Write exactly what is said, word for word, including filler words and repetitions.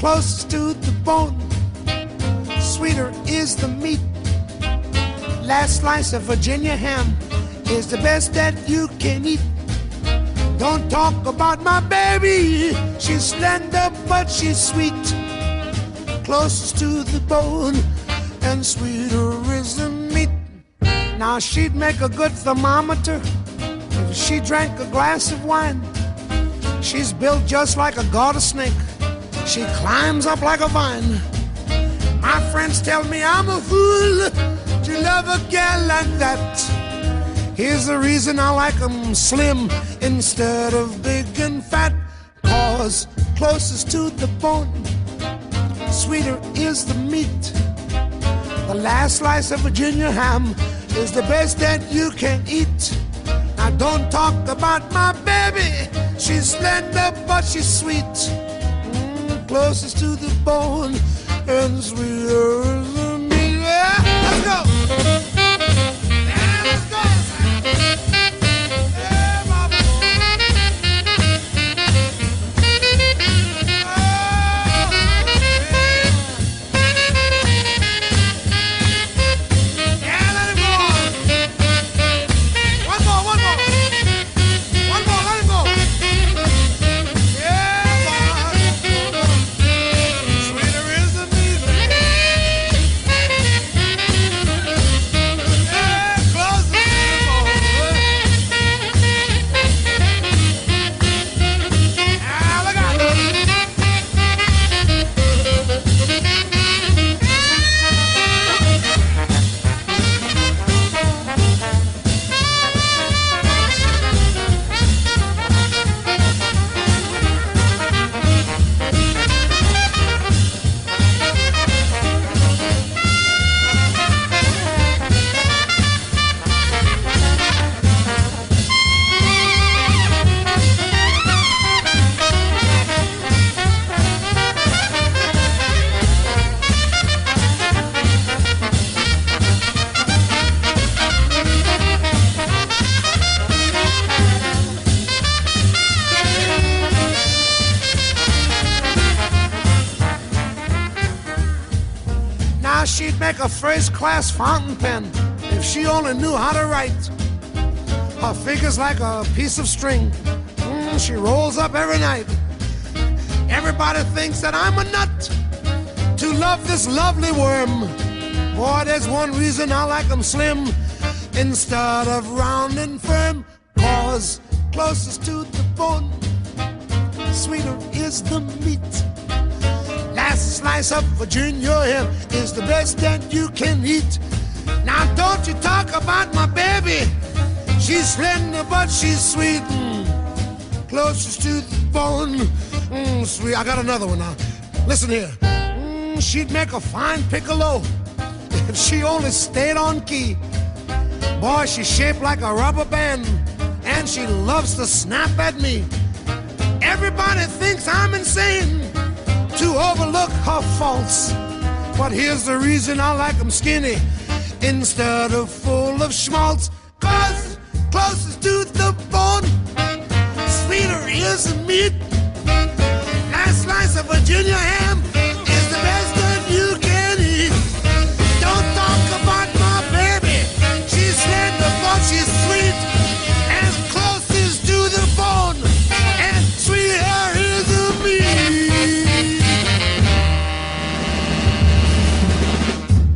closest to the bone. Sweeter is the meat. Last slice of Virginia ham is the best that you can eat. Don't talk about my baby. She's slender, but she's sweet. Closest to the bone, and sweeter is the meat. Now she'd make a good thermometer if she drank a glass of wine. She's built just like a garter snake. She climbs up like a vine. My friends tell me I'm a fool to love a gal like that. Here's the reason I like 'em slim instead of big and fat. 'Cause closest to the bone, sweeter is the meat. The last slice of Virginia ham is the best that you can eat. Now don't talk about my baby. She's slender but she's sweet. Mm, closest to the bone and sweeter is the meat. Yeah, let's go. Yeah, let's go. She'd make a first-class fountain pen if she only knew how to write. Her figure's like a piece of string. Mm, she rolls up every night. Everybody thinks that I'm a nut to love this lovely worm. Boy, there's one reason I like 'em slim instead of round and firm. 'Cause closest to the bone, sweeter is the meat. Last slice of Virginia ham is the best that you can eat. Now don't you talk about my baby. She's slender but she's sweet. Mm, closest to the bone. Mm, sweet. I got another one now. Listen here. Mm, she'd make a fine piccolo if she only stayed on key. Boy, she's shaped like a rubber band, and she loves to snap at me. Everybody thinks I'm insane to overlook her faults, but here's the reason I like 'em skinny instead of full of schmaltz. 'Cause closest to the bone, sweeter is the meat. Last slice of Virginia ham